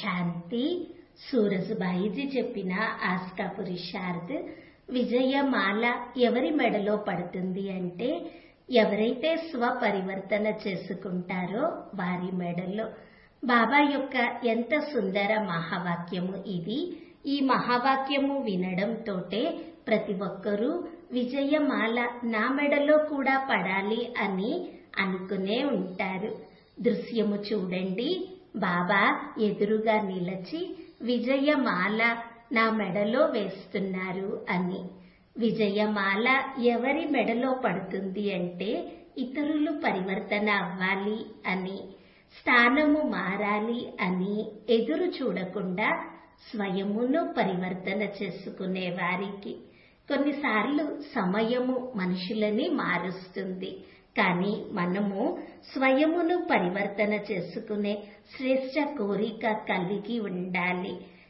శాంతి సూరజ్భాయిజీ చెప్పిన ఆస్కా పురుషార్థ్. విజయమాల ఎవరి మెడలో పడుతుంది అంటే ఎవరైతే స్వపరివర్తన చేసుకుంటారో వారి మెడలో. బాబా యొక్క ఎంత సుందర మహావాక్యము ఇది. ఈ మహావాక్యము వినడంతోటే ప్రతి ఒక్కరూ విజయమాల నా మెడలో కూడా పడాలి అని అనుకునే ఉంటారు. దృశ్యము చూడండి, బాబా ఎదురుగా నిలచి విజయమాల నా మెడలో వేస్తున్నారు అని. విజయమాల ఎవరి మెడలో పడుతుంది అంటే ఇతరులు పరివర్తన అవ్వాలి అని, స్థానము మారాలి అని ఎదురు చూడకుండా స్వయమును పరివర్తన చేసుకునే వారికి. కొన్నిసార్లు సమయము మనుషులని మారుస్తుంది, కానీ మనము స్వయమును పరివర్తన చేసుకునే శ్రేష్ట కోరిక కలిగి ఉండాలి.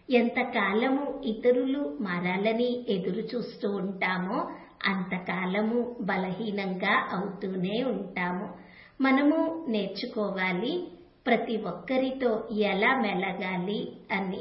ఎంతకాలము ఇతరులు మారాలని ఎదురు చూస్తూ ఉంటామో అంతకాలము బలహీనంగా అవుతూనే ఉంటాము. మనము నేర్చుకోవాలి ప్రతి ఒక్కరితో ఎలా మెలగాలి అని.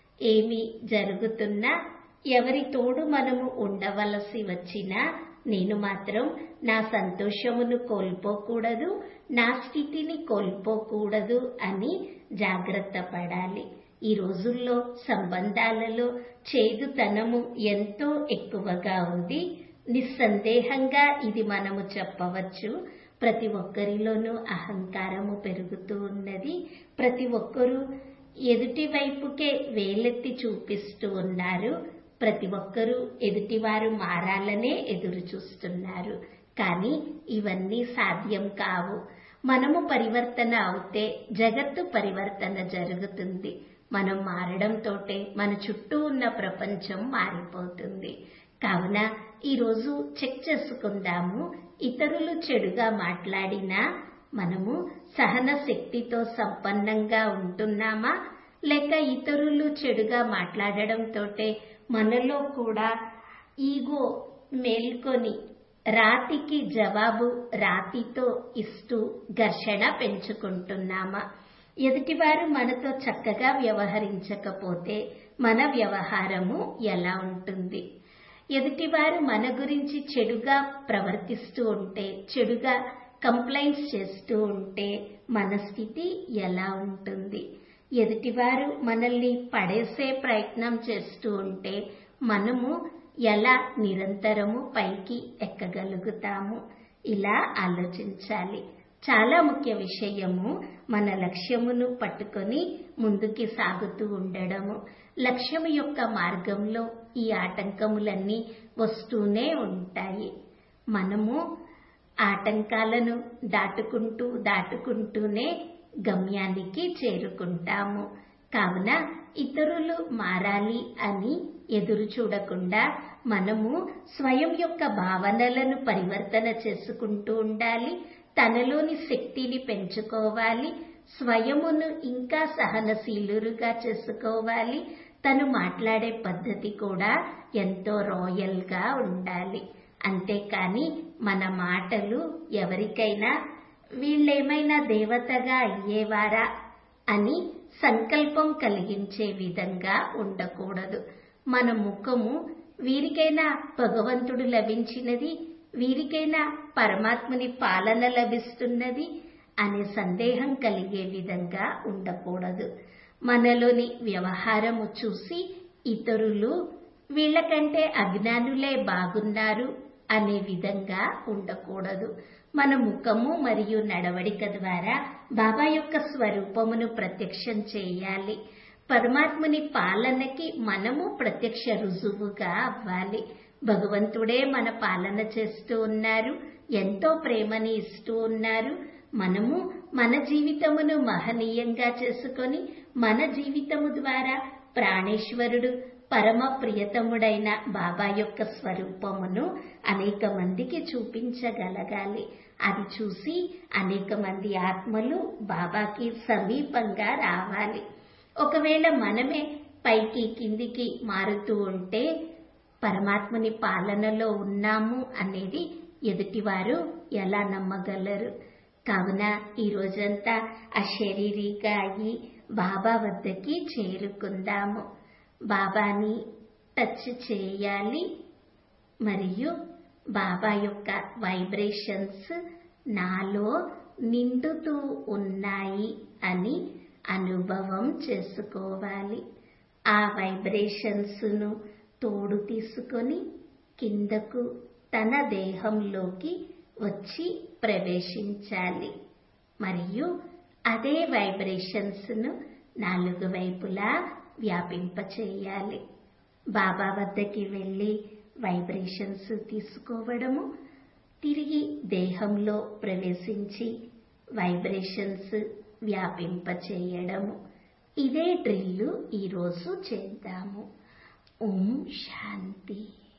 ఏమి జరుగుతున్నా, ఎవరి తోడు మనము ఉండవలసి వచ్చినా నేను మాత్రం నా సంతోషమును కోల్పోకూడదు, నా స్థితిని కోల్పోకూడదు అని జాగ్రత్త పడాలి. ఈ రోజుల్లో సంబంధాలలో చేదుతనము ఎంతో ఎక్కువగా ఉంది. నిస్సందేహంగా ఇది మనము చెప్పవచ్చు. ప్రతి ఒక్కరిలోనూ అహంకారము పెరుగుతూ ఉన్నది. ప్రతి ఒక్కరూ ఎదుటి వైపుకే వేలెత్తి చూపిస్తూ ఉన్నారు. ప్రతి ఒక్కరూ ఎదుటివారు మారాలనే ఎదురు చూస్తున్నారు. కానీ ఇవన్నీ సాధ్యం కావు. మనము పరివర్తన అవుతే జగత్తు పరివర్తన జరుగుతుంది. మనం మారడంతోటే మన చుట్టూ ఉన్న ప్రపంచం మారిపోతుంది. కావున ఈరోజు చెక్ చేసుకుందాము. ఇతరులు చెడుగా మాట్లాడినా మనము సహన శక్తితో సంపన్నంగా ఉంటున్నామా, లేక ఇతరులు చెడుగా మాట్లాడడంతోటే మనలో కూడా ఈగో మేల్కొని రాతికి జవాబు రాతితో ఇస్తూ ఘర్షణ పెంచుకుంటున్నామా? ఎదుటివారు మనతో చక్కగా వ్యవహరించకపోతే మన వ్యవహారము ఎలా ఉంటుంది? ఎదుటివారు మన గురించి చెడుగా ప్రవర్తిస్తూ ఉంటే, చెడుగా కంప్లైంట్స్ చేస్తూ ఉంటే మన స్థితి ఎలా ఉంటుంది? ఎదుటివారు మనల్ని పడేసే ప్రయత్నం చేస్తూ ఉంటే మనము ఎలా నిరంతరము పైకి ఎక్కగలుగుతాము? ఇలా ఆలోచించాలి. చాలా ముఖ్య విషయము మన లక్ష్యమును పట్టుకొని ముందుకి సాగుతూ ఉండడము. లక్ష్యము యొక్క మార్గంలో ఈ ఆటంకములన్నీ వస్తూనే ఉంటాయి. మనము ఆటంకాలను దాటుకుంటూనే గమ్యానికి చేరుకుంటాము. కావున ఇతరులు మారాలి అని ఎదురు చూడకుండా మనము స్వయం యొక్క భావనలను పరివర్తన చేసుకుంటూ ఉండాలి. తనలోని శక్తిని పెంచుకోవాలి. స్వయమును ఇంకా సహనశీలురుగా చేసుకోవాలి. తను మాట్లాడే పద్ధతి కూడా ఎంతో రాయల్ గా ఉండాలి. అంతేకాని మన మాటలు ఎవరికైనా వీళ్ళేమైనా దేవతగా అయ్యేవారా అని సంకల్పం కలిగించే విధంగా ఉండకూడదు. మన ముఖము వీరికైనా భగవంతుడు లభించినది, వీరికైనా పరమాత్ముని పాలన లభిస్తున్నది అనే సందేహం కలిగే విధంగా ఉండకూడదు. మనలోని వ్యవహారము చూసి ఇతరులు వీళ్ళకంటే అజ్ఞానులే బాగున్నారు అనే విధంగా ఉండకూడదు. మన ముఖము మరియు నడవడిక ద్వారా బాబా యొక్క స్వరూపమును ప్రత్యక్షం చేయాలి. పరమాత్ముని పాలనకి మనము ప్రత్యక్ష రుజువుగా అవ్వాలి. భగవంతుడే మన పాలన చేస్తూ ఉన్నారు, ఎంతో ప్రేమని ఇస్తూ ఉన్నారు. మనము మన జీవితమును మహనీయంగా చేసుకొని మన జీవితము ద్వారా ప్రాణేశ్వరుడు పరమ ప్రియతముడైన బాబా యొక్క స్వరూపమును అనేక మందికి చూపించగలగాలి. అది చూసి అనేక మంది ఆత్మలు బాబాకి సమీపంగా రావాలి. ఒకవేళ మనమే పైకి కిందికి మారుతూ ఉంటే పరమాత్మని పాలనలో ఉన్నాము అనేది ఎదుటివారు ఎలా నమ్మగలరు? కావున ఈ రోజంతా అశరీరిగా అయ్యి బాబా వద్దకి చేరుకుందాము. బాబాని టచ్ చేయాలి మరియు బాబా యొక్క వైబ్రేషన్స్ నాలో నిండుతూ ఉన్నాయి అని అనుభవం చేసుకోవాలి. ఆ వైబ్రేషన్స్ ను తోడు తీసుకొని కిందకు తన దేహంలోకి వచ్చి ప్రవేశించాలి మరియు అదే వైబ్రేషన్స్ ను 4 వైపులా వ్యాపింపచేయాలి. బాబా వద్దకి వెళ్ళి వైబ్రేషన్స్ తీసుకోవడము, తిరిగి దేహంలో ప్రవేశించి వైబ్రేషన్స్ వ్యాపింపచేయడము. ఇదే డ్రిల్లు ఈరోజు చేద్దాము. ఓం శాంతి.